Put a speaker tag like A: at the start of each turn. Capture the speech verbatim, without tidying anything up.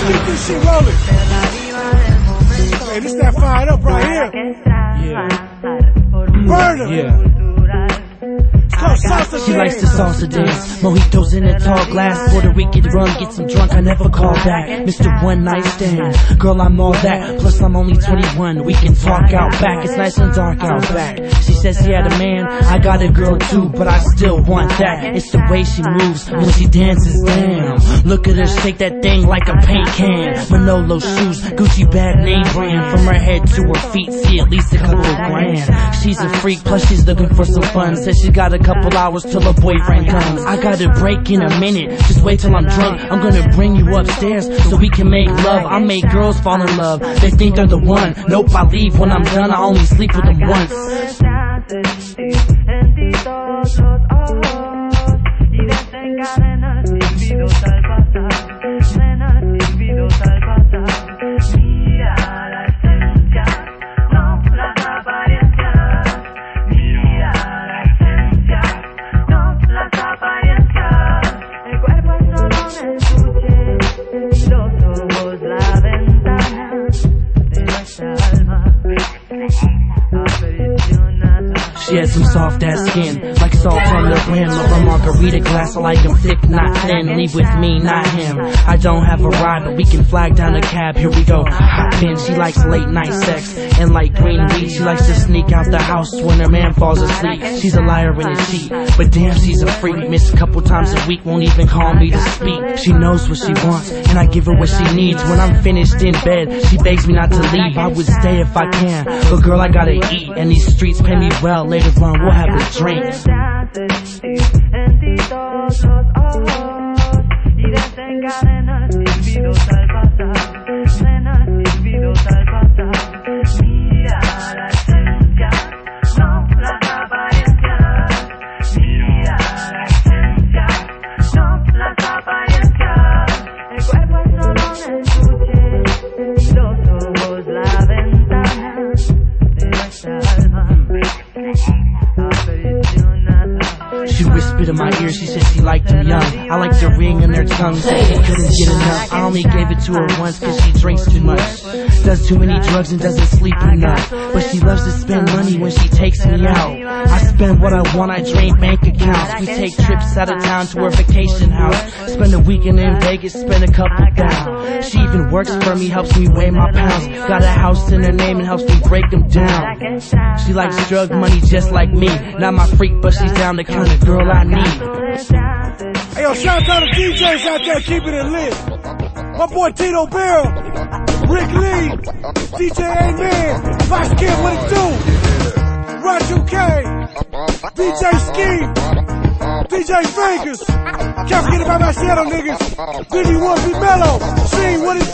A: Keep this shit rolling. Hey, this that fired up right here.
B: Yeah.
A: Burner.
B: Yeah.
A: Salsa
B: She
A: dance.
B: likes the salsa dance, mojitos in a tall glass, Puerto Rican rum, get some drunk, I never call back. Mister One Night Stand, girl I'm all that, plus I'm only twenty-one, we can talk out back, it's nice and dark out back. She says she had a man, I got a girl too, but I still want that. It's the way she moves when she dances, damn. Look at her shake that thing like a paint can. Manolo shoes, Gucci bag, name brand, from her head to her feet, see at least a couple of grand. She's a freak, plus she's looking for some fun, says she got a couple hours till her boyfriend comes. I got a break in a minute, just wait till I'm drunk. I'm gonna bring you upstairs so we can make love. I make girls fall in love, they think they're the one. Nope, I leave when I'm done, I only sleep with them once. She had some soft ass skin, like salt on the rim of a margarita glass. I like him thick, not thin. Leave with me, not him. I don't have a ride, but we can flag down a cab. Here we go. Hop in. She likes late night sex and like green weed. She likes to sneak out the house when her man falls asleep. She's a liar in a cheat, but damn, she's a freak. Miss a couple times a week, won't even call me to speak. She knows what she wants, and I give her what she needs. When I'm finished in bed, she begs me not to leave. I would stay if I can, but girl, I gotta eat, and these streets pay me well. Later on, we'll have a drink. She whispered in my ear, she said she liked him young. I liked the ring in their tongue, so she couldn't get enough. I only gave it to her once cause she drinks too much, does too many drugs and doesn't sleep enough. But she loves to spend money when she takes me out. I spend what I want, I drain bank accounts. We take trips out of town to her vacation house, spend a weekend in Vegas, spend a couple down. She even works for me, helps me weigh my pounds. Got a house in her name and helps me break them down. She likes drug money just like me, not my freak, but she's down the kind of girl I need.
A: Hey, yo, shout out to D Js out there keeping it lit. My boy Tito Bell, Rick Lee, D J A-Man, Fox Kid, what it do? Raju K, D J Ski, D J Fingers. Can't forget about my shadow niggas. Vinny One, be mellow. See what it